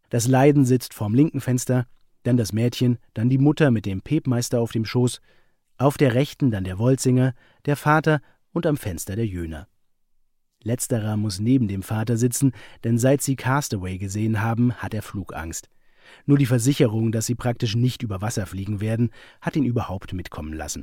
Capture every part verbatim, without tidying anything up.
Das Leiden sitzt vorm linken Fenster, dann das Mädchen, dann die Mutter mit dem Pepmeister auf dem Schoß, auf der rechten dann der Wolzinger, der Vater und am Fenster der Jöner. Letzterer muss neben dem Vater sitzen, denn seit sie Castaway gesehen haben, hat er Flugangst. Nur die Versicherung, dass sie praktisch nicht über Wasser fliegen werden, hat ihn überhaupt mitkommen lassen.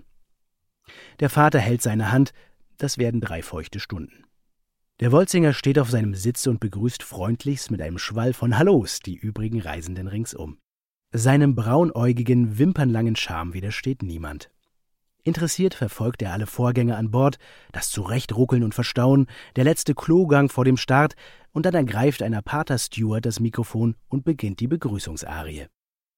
Der Vater hält seine Hand, das werden drei feuchte Stunden. Der Wolzinger steht auf seinem Sitz und begrüßt freundlichst mit einem Schwall von Hallos die übrigen Reisenden ringsum. Seinem braunäugigen, wimpernlangen Charme widersteht niemand. Interessiert verfolgt er alle Vorgänge an Bord, das Zurechtruckeln und Verstauen, der letzte Klogang vor dem Start, und dann ergreift ein aparter Steward das Mikrofon und beginnt die Begrüßungsarie.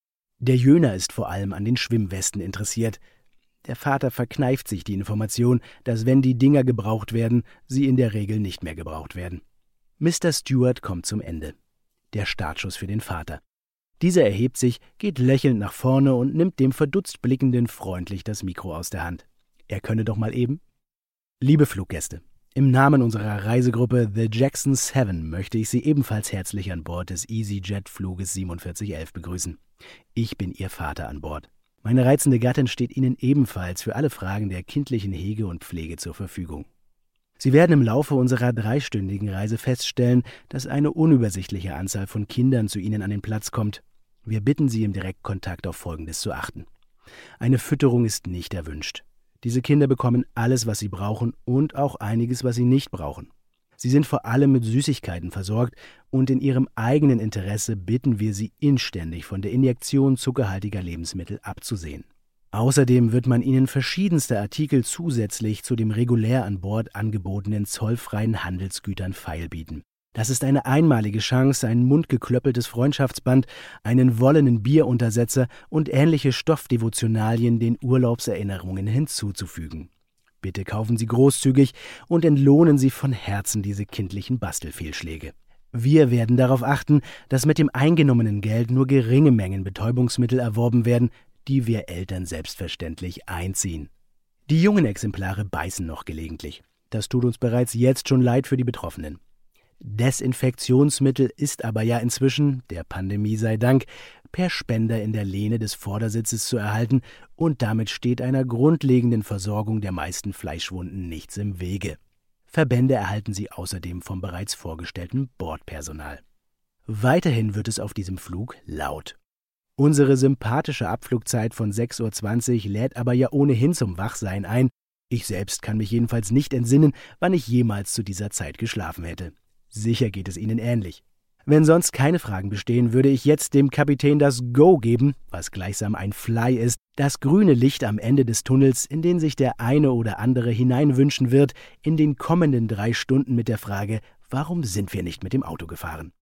Der Jöner ist vor allem an den Schwimmwesten interessiert. Der Vater verkneift sich die Information, dass wenn die Dinger gebraucht werden, sie in der Regel nicht mehr gebraucht werden. Mister Stewart kommt zum Ende. Der Startschuss für den Vater. Dieser erhebt sich, geht lächelnd nach vorne und nimmt dem verdutzt Blickenden freundlich das Mikro aus der Hand. Er könne doch mal eben. Liebe Fluggäste, im Namen unserer Reisegruppe The Jackson Seven möchte ich Sie ebenfalls herzlich an Bord des EasyJet-Fluges siebenundvierzig elf begrüßen. Ich bin Ihr Vater an Bord. Meine reizende Gattin steht Ihnen ebenfalls für alle Fragen der kindlichen Hege und Pflege zur Verfügung. Sie werden im Laufe unserer dreistündigen Reise feststellen, dass eine unübersichtliche Anzahl von Kindern zu Ihnen an den Platz kommt. Wir bitten Sie im Direktkontakt auf Folgendes zu achten. Eine Fütterung ist nicht erwünscht. Diese Kinder bekommen alles, was sie brauchen und auch einiges, was sie nicht brauchen. Sie sind vor allem mit Süßigkeiten versorgt und in ihrem eigenen Interesse bitten wir Sie inständig von der Injektion zuckerhaltiger Lebensmittel abzusehen. Außerdem wird man ihnen verschiedenste Artikel zusätzlich zu dem regulär an Bord angebotenen zollfreien Handelsgütern feilbieten. Das ist eine einmalige Chance, ein mundgeklöppeltes Freundschaftsband, einen wollenen Bieruntersetzer und ähnliche Stoffdevotionalien den Urlaubserinnerungen hinzuzufügen. Bitte kaufen Sie großzügig und entlohnen Sie von Herzen diese kindlichen Bastelfehlschläge. Wir werden darauf achten, dass mit dem eingenommenen Geld nur geringe Mengen Betäubungsmittel erworben werden, die wir Eltern selbstverständlich einziehen. Die jungen Exemplare beißen noch gelegentlich. Das tut uns bereits jetzt schon leid für die Betroffenen. Desinfektionsmittel ist aber ja inzwischen, der Pandemie sei Dank, per Spender in der Lehne des Vordersitzes zu erhalten und damit steht einer grundlegenden Versorgung der meisten Fleischwunden nichts im Wege. Verbände erhalten Sie außerdem vom bereits vorgestellten Bordpersonal. Weiterhin wird es auf diesem Flug laut. Unsere sympathische Abflugzeit von sechs Uhr zwanzig lädt aber ja ohnehin zum Wachsein ein. Ich selbst kann mich jedenfalls nicht entsinnen, wann ich jemals zu dieser Zeit geschlafen hätte. Sicher geht es Ihnen ähnlich. Wenn sonst keine Fragen bestehen, würde ich jetzt dem Kapitän das Go geben, was gleichsam ein Fly ist, das grüne Licht am Ende des Tunnels, in den sich der eine oder andere hineinwünschen wird, in den kommenden drei Stunden mit der Frage, warum sind wir nicht mit dem Auto gefahren?